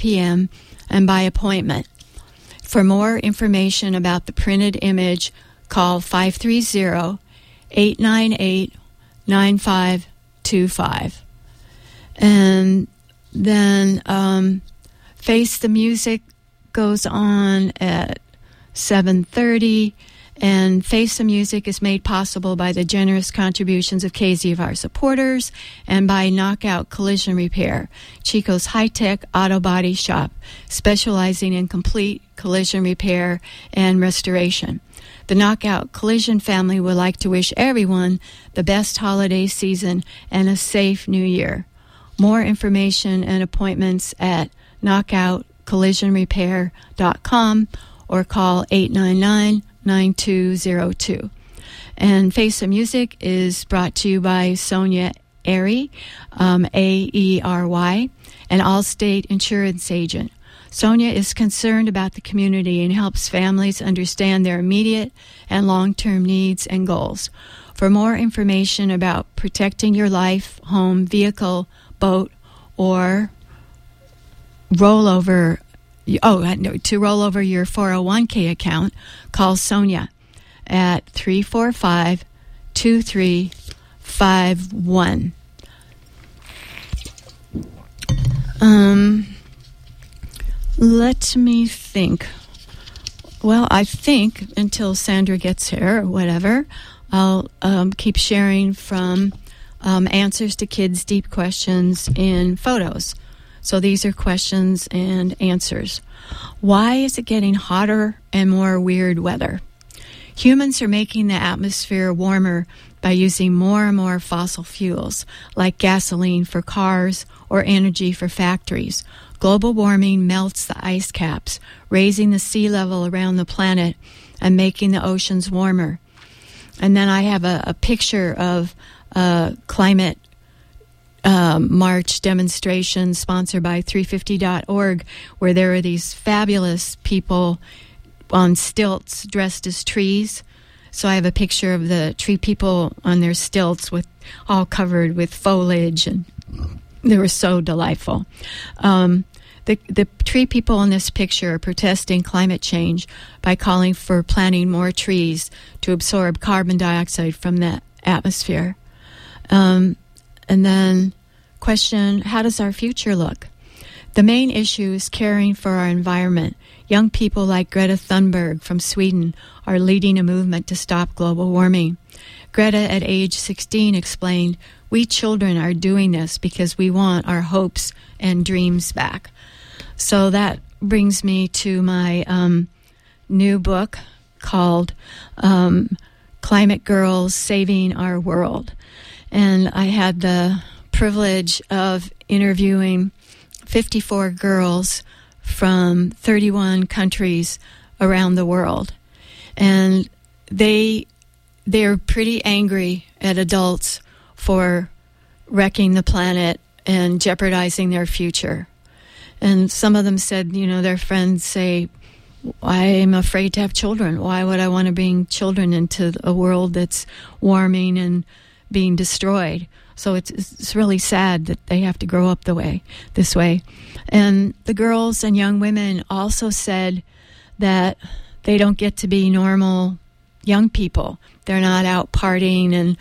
p.m. and by appointment. For more information about the printed image, call 530-898-9525. And then Face the Music goes on at 7:30. And Face the Music is made possible by the generous contributions of KZFR supporters and by Knockout Collision Repair, Chico's high-tech auto body shop, specializing in complete collision repair and restoration. The Knockout Collision family would like to wish everyone the best holiday season and a safe new year. More information and appointments at knockoutcollisionrepair.com or call 899-9202. And Face the Music is brought to you by Sonia Aery, A-E-R-Y, an Allstate insurance agent. Sonia is concerned about the community and helps families understand their immediate and long-term needs and goals. For more information about protecting your life, home, vehicle, boat, or to roll over your 401k account, call Sonia at 345-2351. Let me think. Well, I think until Sandra gets here or whatever, I'll keep sharing from answers to kids' deep questions in photos. So these are questions and answers. Why is it getting hotter and more weird weather? Humans are making the atmosphere warmer by using more and more fossil fuels, like gasoline for cars or energy for factories. Global warming melts the ice caps, raising the sea level around the planet and making the oceans warmer. And then I have a picture of climate march demonstration sponsored by 350.org, where there are these fabulous people on stilts dressed as trees. So I have a picture of the tree people on their stilts with all covered with foliage, and they were so delightful. The tree people in this picture are protesting climate change by calling for planting more trees to absorb carbon dioxide from the atmosphere. And then question, how does our future look? The main issue is caring for our environment. Young people like Greta Thunberg from Sweden are leading a movement to stop global warming. Greta, at age 16, explained, "We children are doing this because we want our hopes and dreams back." So that brings me to my new book called Climate Girls Saving Our World. And I had the privilege of interviewing 54 girls from 31 countries around the world. And they're pretty angry at adults for wrecking the planet and jeopardizing their future. And some of them said, their friends say, I'm afraid to have children. Why would I want to bring children into a world that's warming and being destroyed? So it's really sad that they have to grow up this way. And the girls and young women also said that they don't get to be normal young people. They're not out partying and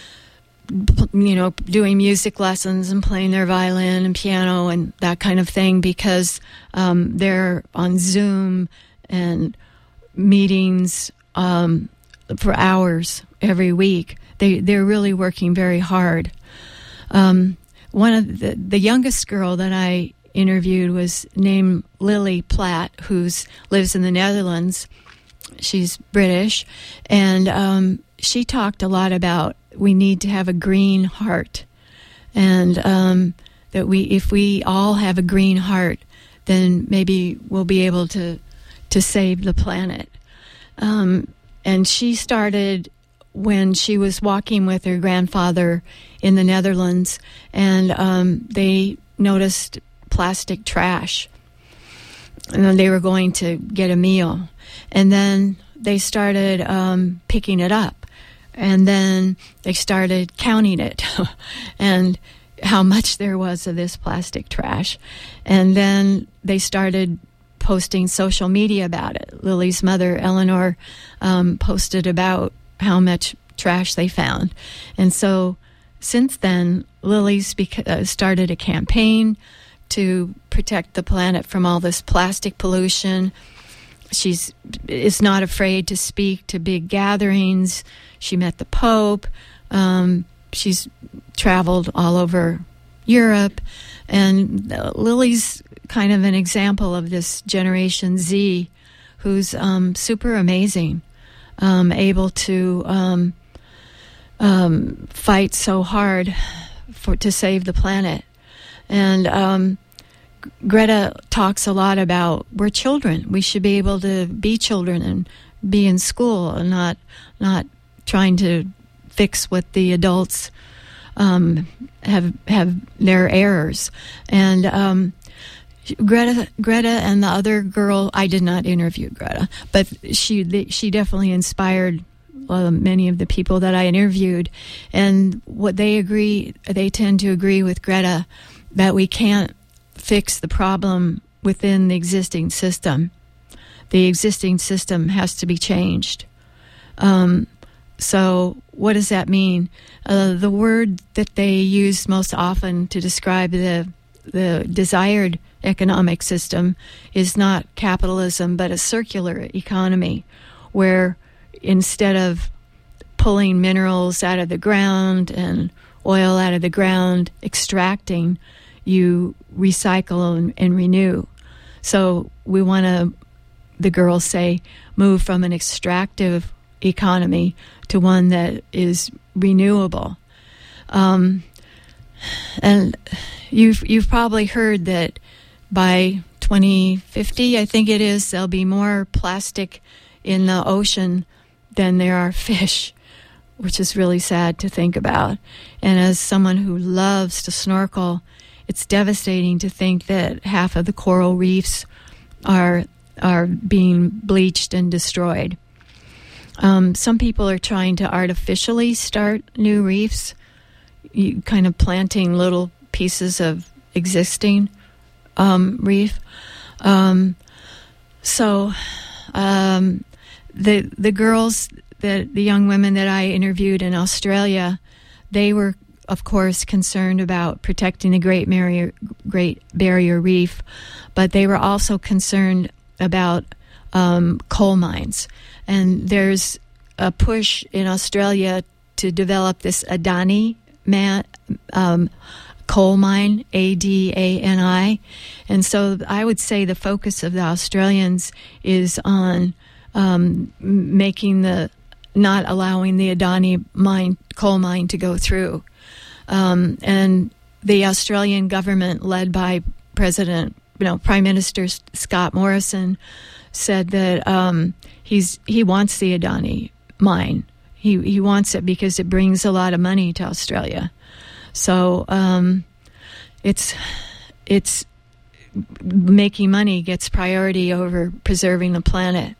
doing music lessons and playing their violin and piano and that kind of thing because they're on Zoom and meetings for hours every week. They're really working very hard. One of the youngest girl that I interviewed was named Lily Platt, who lives in the Netherlands. She's British, and she talked a lot about we need to have a green heart, and that if we all have a green heart, then maybe we'll be able to save the planet. And she started when she was walking with her grandfather in the Netherlands, and they noticed plastic trash, and then they were going to get a meal, and then they started picking it up, and then they started counting it, and how much there was of this plastic trash. And then they started posting social media about it. Lily's mother, Eleanor, posted about how much trash they found. And so since then, Lily's started a campaign to protect the planet from all this plastic pollution. She is not afraid to speak to big gatherings. She met the Pope. She's traveled all over Europe. And Lily's kind of an example of this Generation Z who's super amazing, able to fight so hard to save the planet. And Greta talks a lot about we're children. We should be able to be children and be in school and not trying to fix what the adults have their errors. And Greta and the other girl, I did not interview Greta, but she definitely inspired many of the people that I interviewed. And what they tend to agree with Greta, that we can't fix the problem within the existing system. The existing system has to be changed. So what does that mean? The word that they use most often to describe the desired economic system is not capitalism, but a circular economy, where instead of pulling minerals out of the ground and oil out of the ground, extracting, you recycle and renew. So we want to, the girls say, move from an extractive economy to one that is renewable. And you've probably heard that by 2050, I think it is, there'll be more plastic in the ocean than there are fish, which is really sad to think about. And as someone who loves to snorkel, it's devastating to think that half of the coral reefs are being bleached and destroyed. Some people are trying to artificially start new reefs, kind of planting little pieces of existing reef. The girls, the young women that I interviewed in Australia, they were, of course, concerned about protecting the Great Barrier Reef, but they were also concerned about coal mines. And there's a push in Australia to develop this Adani coal mine, ADANI. And so I would say the focus of the Australians is on not allowing the Adani coal mine to go through. And the Australian government, led by Prime Minister Scott Morrison, said that he wants the Adani mine. He wants it because it brings a lot of money to Australia. So it's making money gets priority over preserving the planet.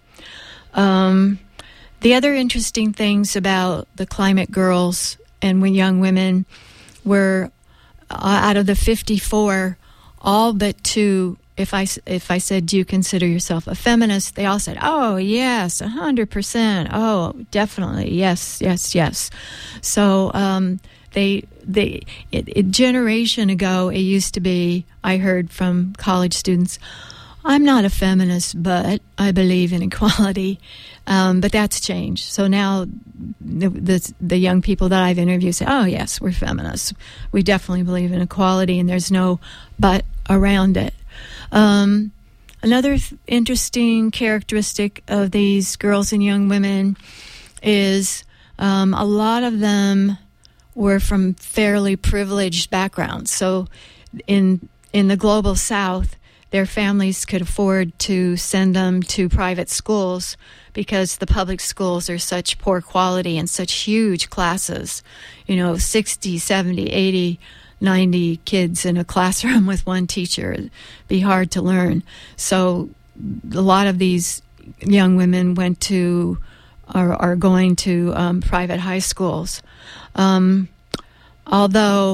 The other interesting things about the climate girls and young women were, out of the 54, all but 2. If I said, do you consider yourself a feminist? They all said, oh, yes, 100%. Oh, definitely. Yes. So a generation ago, it used to be, I heard from college students, I'm not a feminist, but I believe in equality. But that's changed. So now the young people that I've interviewed say, oh, yes, we're feminists. We definitely believe in equality, and there's no but around it. Another interesting characteristic of these girls and young women is a lot of them were from fairly privileged backgrounds. So in the global South, their families could afford to send them to private schools because the public schools are such poor quality and such huge classes, 60, 70, 80, 90 kids in a classroom with one teacher. It'd be hard to learn. So a lot of these young women went to are going to private high schools. Although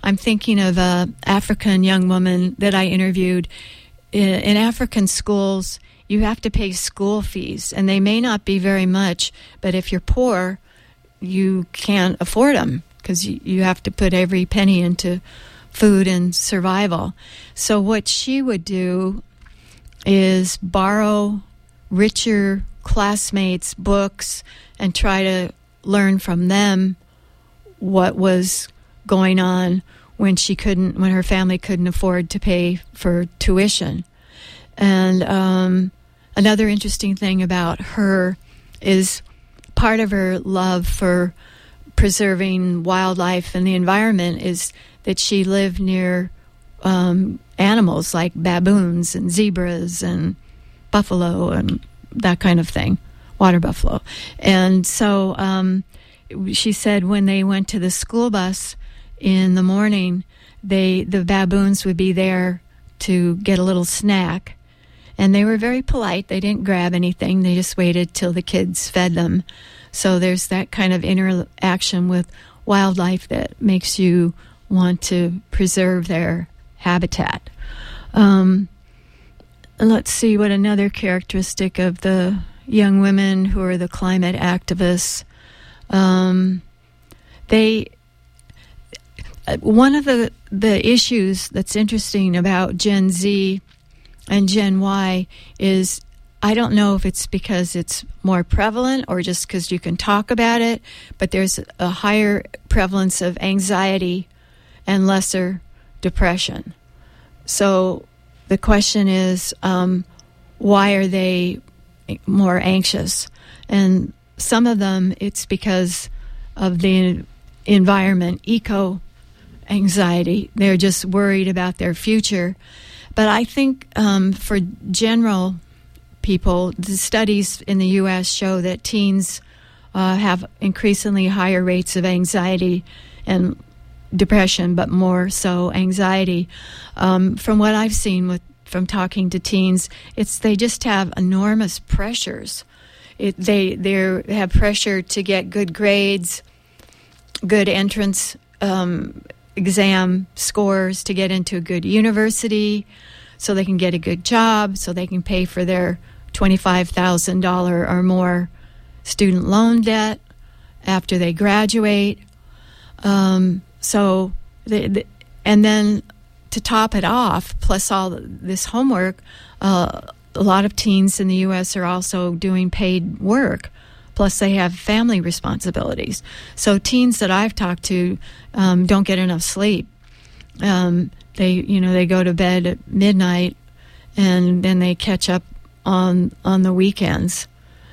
I'm thinking of an African young woman that I interviewed. In African schools, you have to pay school fees, and they may not be very much, but if you're poor, you can't afford them because you have to put every penny into food and survival. So what she would do is borrow richer classmates' books and try to learn from them what was going on when her family couldn't afford to pay for tuition. And another interesting thing about her is part of her love for preserving wildlife and the environment is that she lived near animals like baboons and zebras and buffalo and that kind of thing, water buffalo. And so she said when they went to the school bus in the morning, the baboons would be there to get a little snack. And they were very polite. They didn't grab anything. They just waited till the kids fed them. So there's that kind of interaction with wildlife that makes you want to preserve their habitat. Let's see what another characteristic of the young women who are the climate activists. One of the issues that's interesting about Gen Z and Gen Y is, I don't know if it's because it's more prevalent or just because you can talk about it, but there's a higher prevalence of anxiety and lesser depression. So the question is, why are they more anxious? And some of them, it's because of the environment, eco-anxiety. They're just worried about their future. But I think for general people, the studies in the U.S. show that teens have increasingly higher rates of anxiety and depression, but more so anxiety. From what I've seen from talking to teens, they just have enormous pressures. They have pressure to get good grades, good entrance exam scores to get into a good university, so they can get a good job, so they can pay for their $25,000 or more student loan debt after they graduate. And then to top it off, plus all this homework, a lot of teens in the U.S. are also doing paid work, plus they have family responsibilities. So teens that I've talked to don't get enough sleep. They go to bed at midnight, and then they catch up on the weekends.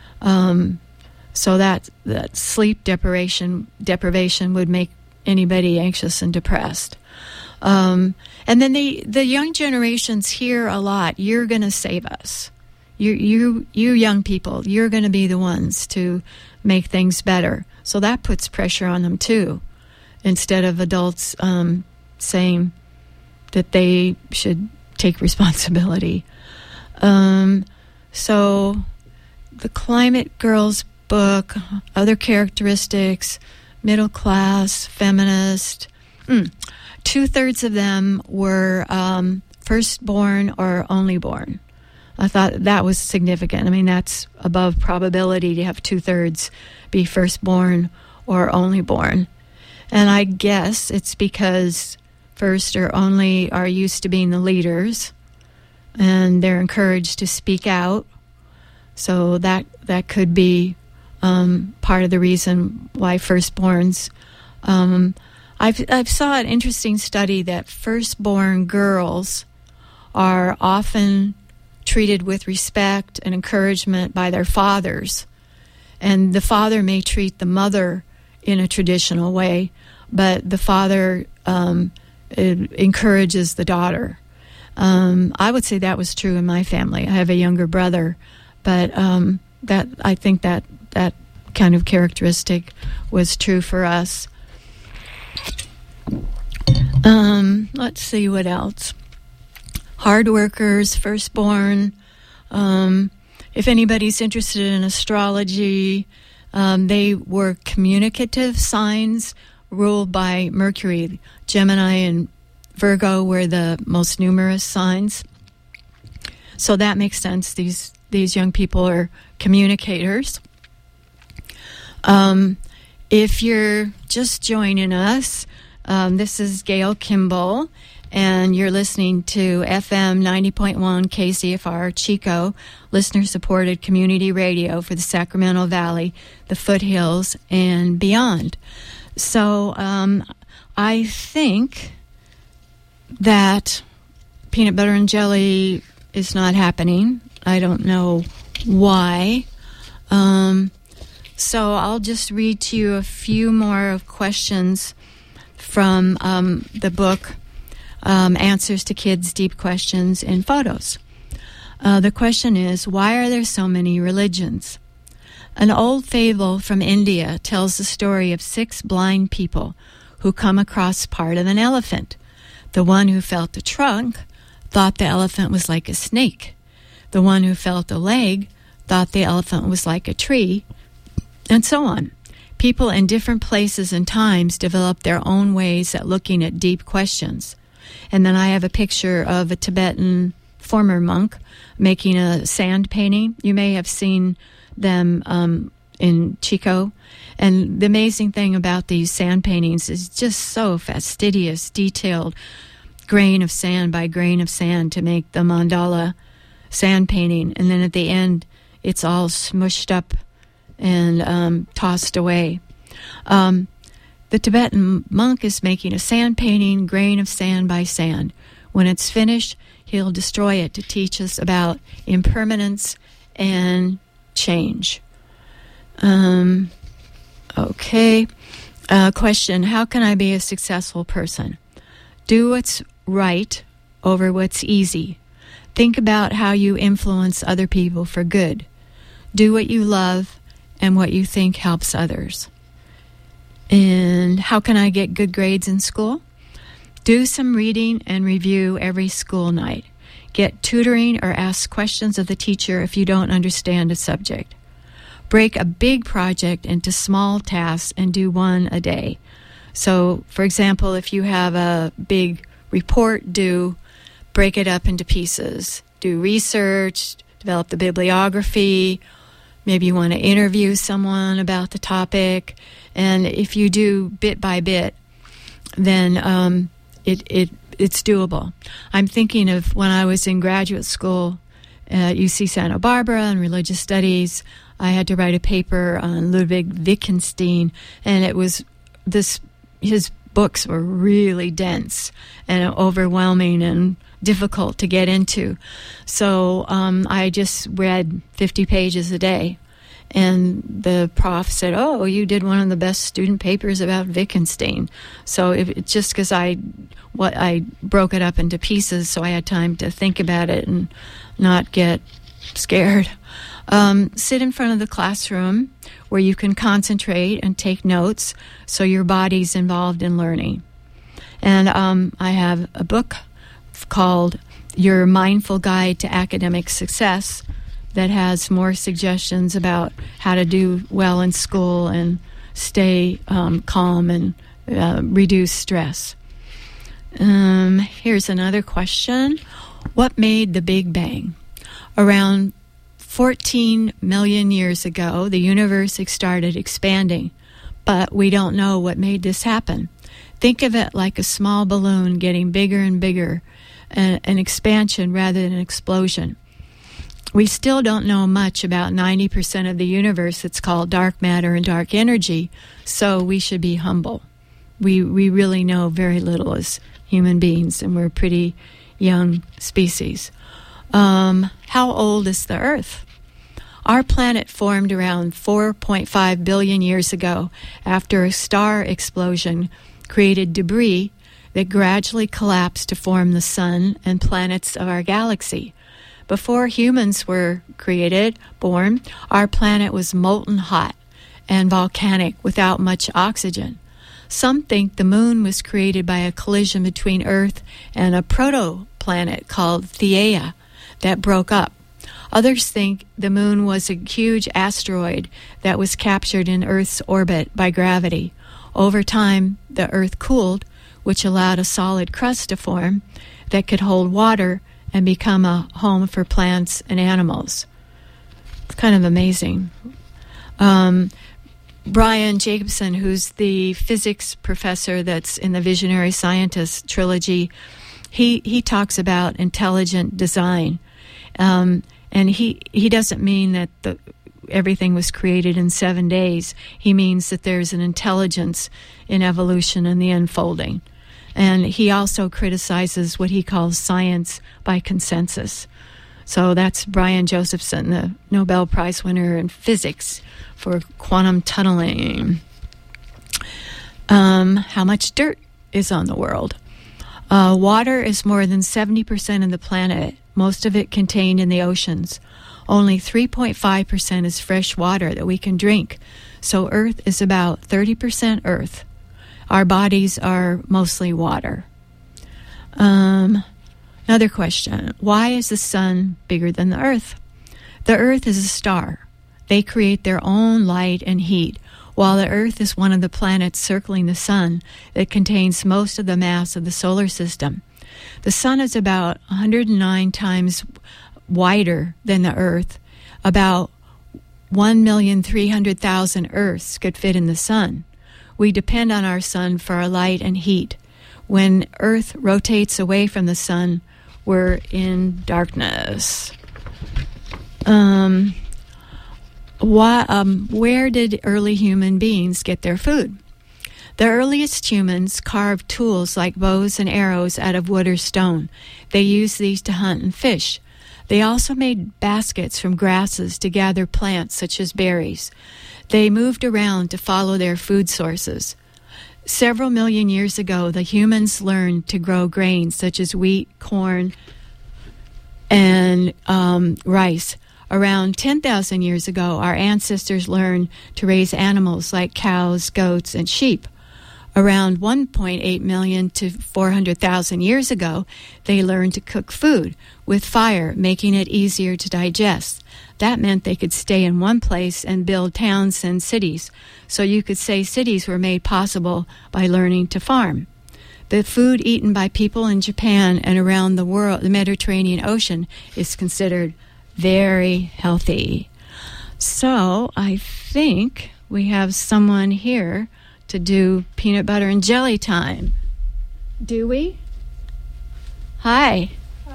So that sleep deprivation would make anybody anxious and depressed. And then the young generations hear a lot, "You're going to save us. You young people, you're going to be the ones to make things better." So that puts pressure on them too, instead of adults saying that they should take responsibility. So the Climate Girls book, other characteristics, middle class, feminist. 2/3 of them were firstborn or only born. I thought that was significant. I mean, that's above probability to have 2/3 be firstborn or only born. And I guess it's because first or only are used to being the leaders, and they're encouraged to speak out. So that could be part of the reason why firstborns. I've saw an interesting study that firstborn girls are often treated with respect and encouragement by their fathers, and the father may treat the mother in a traditional way, but the father encourages the daughter. I would say that was true in my family. I have a younger brother, but I think that kind of characteristic was true for us. Let's see what else. Hard workers, firstborn. If anybody's interested in astrology, they were communicative signs, ruled by Mercury. Gemini and Virgo were the most numerous signs. So that makes sense. These young people are communicators. If you're just joining us, this is Gail Kimball, and you're listening to FM 90.1 KCFR Chico, listener-supported community radio for the Sacramento Valley, the foothills, and beyond. So I think that peanut butter and jelly is not happening. I don't know why. So I'll just read to you a few more questions from the book, Answers to Kids' Deep Questions in Photos. The question is, why are there so many religions? An old fable from India tells the story of 6 blind people who come across part of an elephant. The one who felt the trunk thought the elephant was like a snake. The one who felt the leg thought the elephant was like a tree, and so on. People in different places and times develop their own ways at looking at deep questions. And then I have a picture of a Tibetan former monk making a sand painting. You may have seen them in Chico. And the amazing thing about these sand paintings is just so fastidious, detailed, grain of sand by grain of sand to make the mandala sand painting. And then at the end, it's all smushed up and tossed away. The Tibetan monk is making a sand painting, grain of sand by sand. When it's finished, he'll destroy it to teach us about impermanence and change. Okay. Question, how can I be a successful person? Do what's right over what's easy. Think about how you influence other people for good. Do what you love and what you think helps others. And how can I get good grades in school? Do some reading and review every school night. Get tutoring or ask questions of the teacher if you don't understand a subject. Break a big project into small tasks and do one a day. So, for example, if you have a big report due, break it up into pieces. Do research, develop the bibliography. Maybe you want to interview someone about the topic. And if you do bit by bit, then it's doable. I'm thinking of when I was in graduate school at UC Santa Barbara in religious studies. I had to write a paper on Ludwig Wittgenstein, and it was his books were really dense and overwhelming and difficult to get into. So I just read 50 pages a day. And the prof said, "Oh, you did one of the best student papers about Wittgenstein." So it's just because I broke it up into pieces, so I had time to think about it and not get scared. Sit in front of the classroom where you can concentrate and take notes, so your body's involved in learning. And I have a book called Your Mindful Guide to Academic Success that has more suggestions about how to do well in school and stay calm and reduce stress. Here's another question. What made the Big Bang? Around 14 million years ago, the universe started expanding, but we don't know what made this happen. Think of it like a small balloon getting bigger and bigger, an expansion rather than an explosion. We still don't know much about 90% of the universe. It's called dark matter and dark energy, so we should be humble. We really know very little as human beings, and we're a pretty young species. How old is the Earth? Our planet formed around 4.5 billion years ago after a star explosion created debris that gradually collapsed to form the sun and planets of our galaxy. Before humans were born, our planet was molten hot and volcanic without much oxygen. Some think the moon was created by a collision between Earth and a protoplanet called Theia that broke up. Others think the moon was a huge asteroid that was captured in Earth's orbit by gravity. Over time, the Earth cooled, which allowed a solid crust to form that could hold water and become a home for plants and animals. It's kind of amazing. Brian Jacobson, who's the physics professor that's in the Visionary Scientist trilogy, he talks about intelligent design. And he doesn't mean that everything was created in 7 days. He means that there's an intelligence in evolution and the unfolding. And he also criticizes what he calls science by consensus. So that's Brian Josephson, the Nobel Prize winner in physics for quantum tunneling. How much dirt is on the world? Water is more than 70% of the planet, most of it contained in the oceans. Only 3.5% is fresh water that we can drink. So Earth is about 30% Earth. Our bodies are mostly water. Another question. Why is the sun bigger than the Earth? The Earth is a star. They create their own light and heat, while the Earth is one of the planets circling the sun that contains most of the mass of the solar system. The sun is about 109 times wider than the Earth. About 1,300,000 Earths could fit in the sun. We depend on our sun for our light and heat. When Earth rotates away from the sun, we're in darkness. Where did early human beings get their food? The earliest humans carved tools like bows and arrows out of wood or stone. They used these to hunt and fish. They also made baskets from grasses to gather plants such as berries. They moved around to follow their food sources. Several million years ago, the humans learned to grow grains such as wheat, corn, and rice. Around 10,000 years ago, our ancestors learned to raise animals like cows, goats, and sheep. Around 1.8 million to 400,000 years ago, they learned to cook food with fire, making it easier to digest. That meant they could stay in one place and build towns and cities. So you could say cities were made possible by learning to farm. The food eaten by people in Japan and around the world, the Mediterranean Ocean, is considered very healthy. So I think we have someone here to do peanut butter and jelly time. Do we? Hi.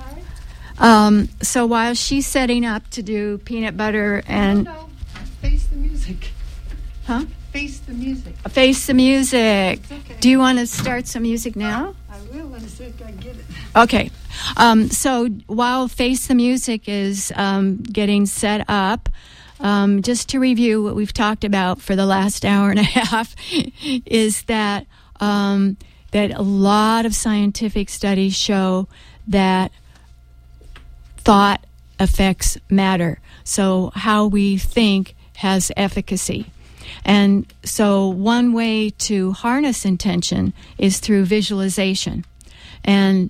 Hi. So while she's setting up to do peanut butter and... No, face the music. Huh? Face the music. Face the music. Okay. Do you want to start some music now? I will in a sec. I get it. Okay. So while Face the Music is getting set up, just to review what we've talked about for the last hour and a half, is that that a lot of scientific studies show that thought affects matter. So how we think has efficacy. And so one way to harness intention is through visualization. And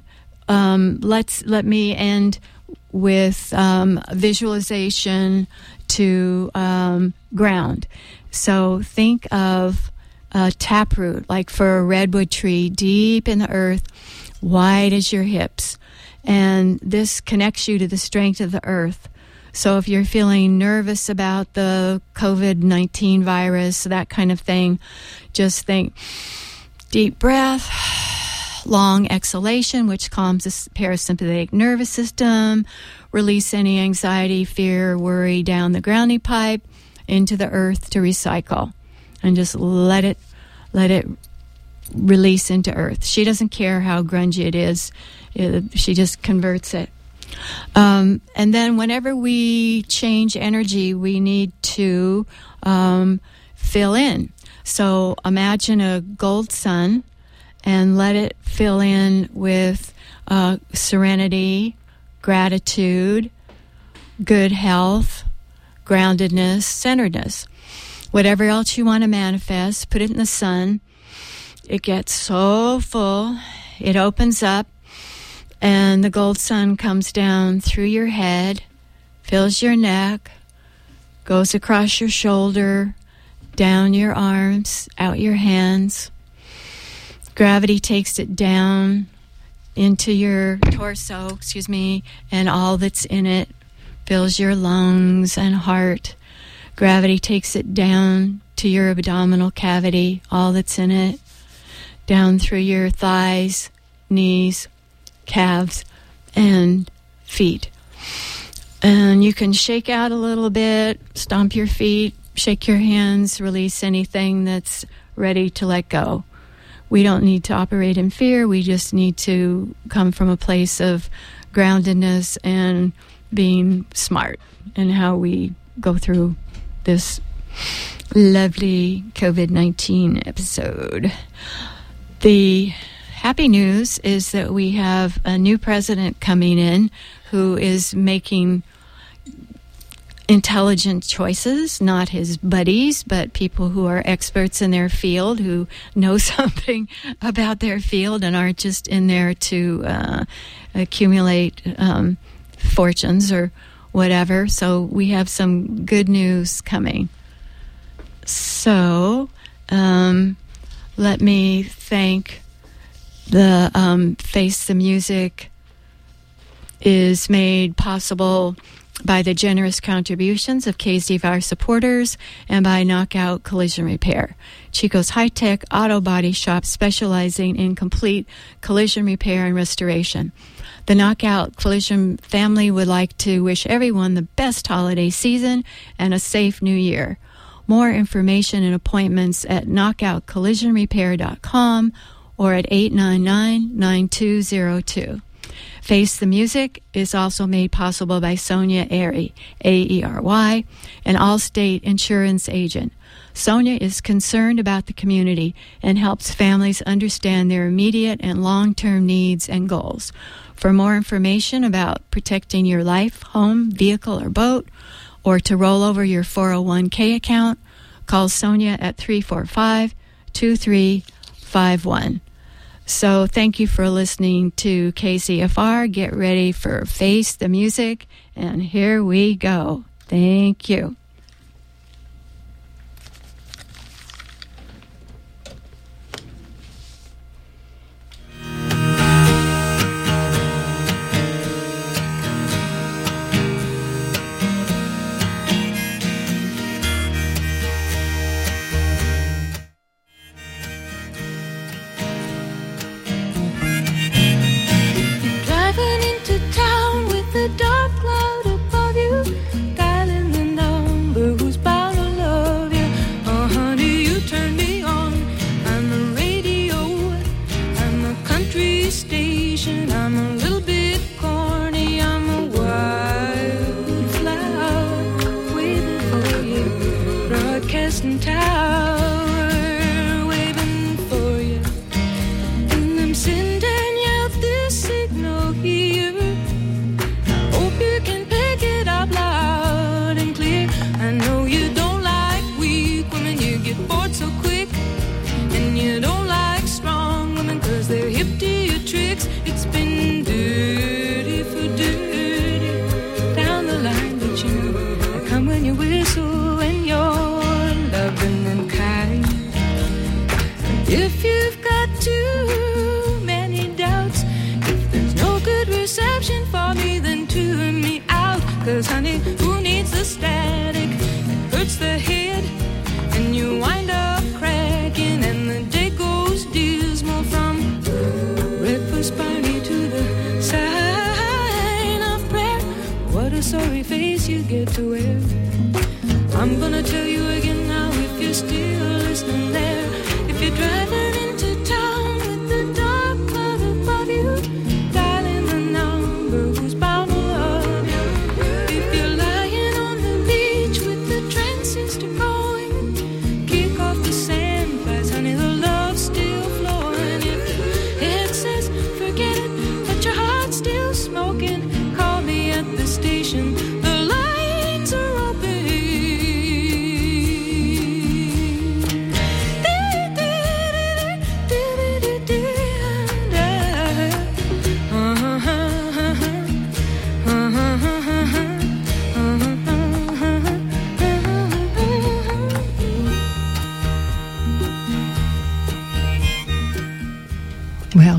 let me end with visualization to ground. So think of a taproot, like for a redwood tree, deep in the earth, wide as your hips. And this connects you to the strength of the earth. So if you're feeling nervous about the COVID-19 virus, that kind of thing, just think deep breath, long exhalation, which calms the parasympathetic nervous system, release any anxiety, fear, worry down the grounding pipe into the earth to recycle, and just let it release into earth. She doesn't care how grungy it is. She just converts it. And then whenever we change energy, we need to fill in. So imagine a gold sun and let it fill in with serenity, gratitude, good health, groundedness, centeredness. Whatever else you want to manifest, put it in the sun. It gets so full, it opens up, and the gold sun comes down through your head, fills your neck, goes across your shoulder, down your arms, out your hands. Gravity takes it down into your torso, and all that's in it fills your lungs and heart. Gravity takes it down to your abdominal cavity, all that's in it, down through your thighs, knees, calves, and feet. And you can shake out a little bit, stomp your feet, shake your hands, release anything that's ready to let go. We don't need to operate in fear. We just need to come from a place of groundedness and being smart in how we go through this lovely COVID-19 episode. The happy news is that we have a new president coming in who is making intelligent choices, not his buddies, but people who are experts in their field, who know something about their field and aren't just in there to accumulate fortunes or whatever. So we have some good news coming. So let me thank the Face the Music is made possible by the generous contributions of KZVR supporters and by Knockout Collision Repair, Chico's high-tech auto body shop specializing in complete collision repair and restoration. The Knockout Collision family would like to wish everyone the best holiday season and a safe new year. More information and appointments at knockoutcollisionrepair.com or at 899-9202. Face the Music is also made possible by Sonia Airy, A-E-R-Y, an Allstate insurance agent. Sonia is concerned about the community and helps families understand their immediate and long-term needs and goals. For more information about protecting your life, home, vehicle, or boat, or to roll over your 401k account, call Sonia at 345-2351. So thank you for listening to KZFR. Get ready for Face the Music, and here we go. Thank you.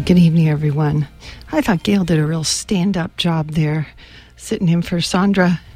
Good evening, everyone. I thought Gail did a real stand-up job there, sitting in for Sandra